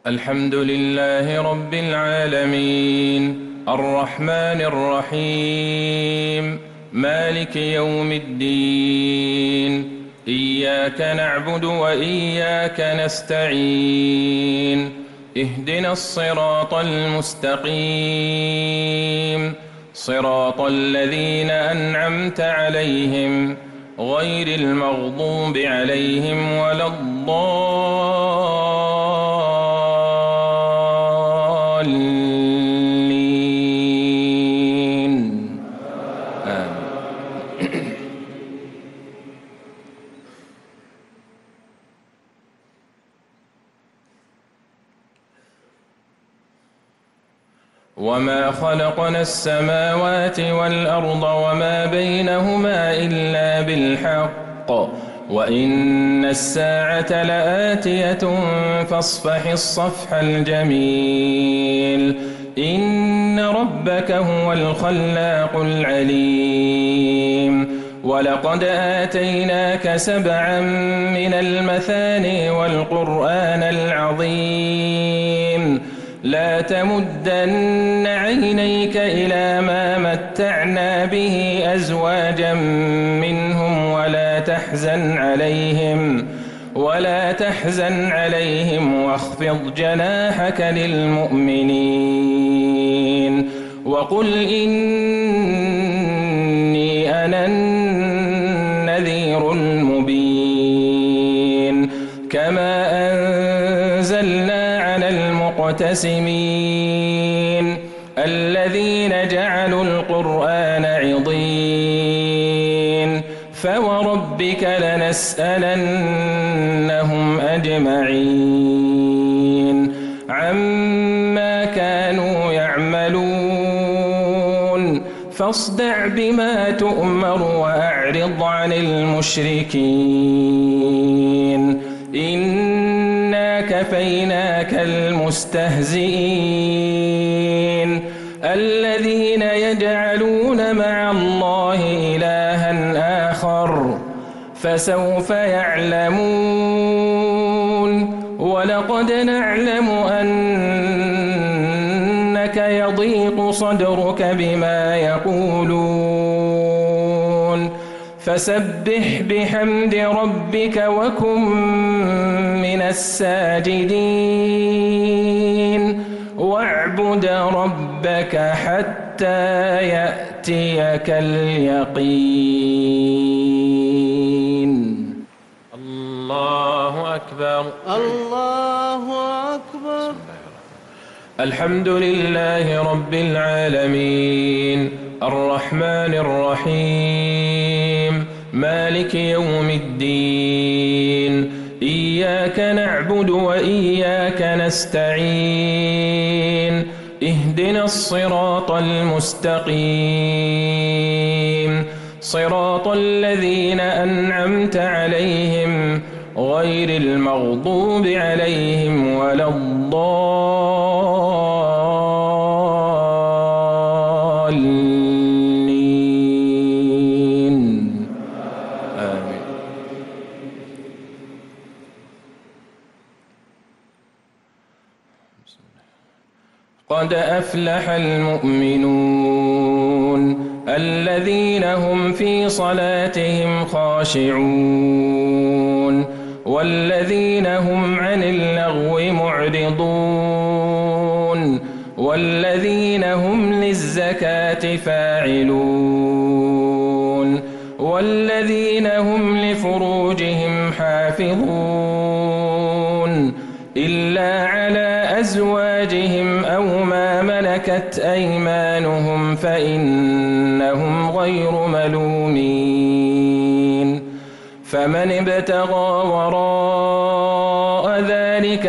الحمد لله رب العالمين الرحمن الرحيم مالك يوم الدين إياك نعبد وإياك نستعين اهدنا الصراط المستقيم صراط الذين أنعمت عليهم غير المغضوب عليهم ولا الضالين آمين. وما خلقنا السماوات والأرض وما بينهما إلا بالحق وإن الساعة لآتية فاصفح الصفح الجميل إن ربك هو الخلاق العليم ولقد آتيناك 7 من المثاني والقرآن العظيم لا تمدن عينيك إلى ما متعنا به أزواجا منهم ولا تحزن عليهم واخفض جناحك للمؤمنين وقل إني أنا النذير المبين كما أنزلنا على المقتسمين الذين جعلوا القرآن عضين فوربك لنسألنهم أجمعين عما كانوا يعملون فاصدع بما تؤمر وأعرض عن المشركين إنا كفيناك المستهزئين الذين يجعلون مع الله إلها آخر فسوف يعلمون ولقد نعلم أنك يضيق صدرك بما يقولون فسبح بحمد ربك وكن من الساجدين واعبد ربك حتى يأتيك اليقين. الله أكبر. الله أكبر. الحمد لله رب العالمين الرحمن الرحيم مالك يوم الدين إياك نعبد وإياك نستعين اهدنا الصراط المستقيم صراط الذين أنعمت عليهم غير المغضوب عليهم ولا الضالين آمين. قد أفلح المؤمنون الذين هم في صلاتهم خاشعون والذين هم عن اللغو معرضون والذين هم للزكاة فاعلون والذين هم لفروجهم حافظون إلا على أزواجهم أو ما ملكت أيمانهم فإنهم غير ملومين فمن ابتغى وراء ذلك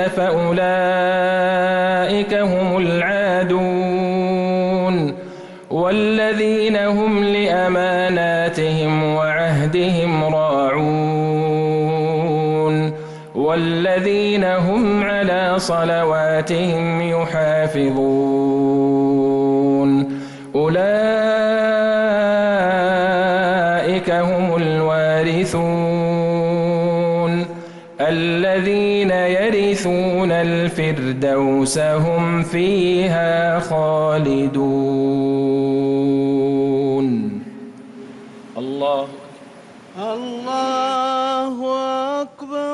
فأولئك هم العادون والذين هم لأماناتهم وعهدهم راعون والذين هم على صلواتهم يحافظون أولئك هم الوارثون الذين يرثون يرثون الفردوس هم فيها خالدون. الله الله أكبر.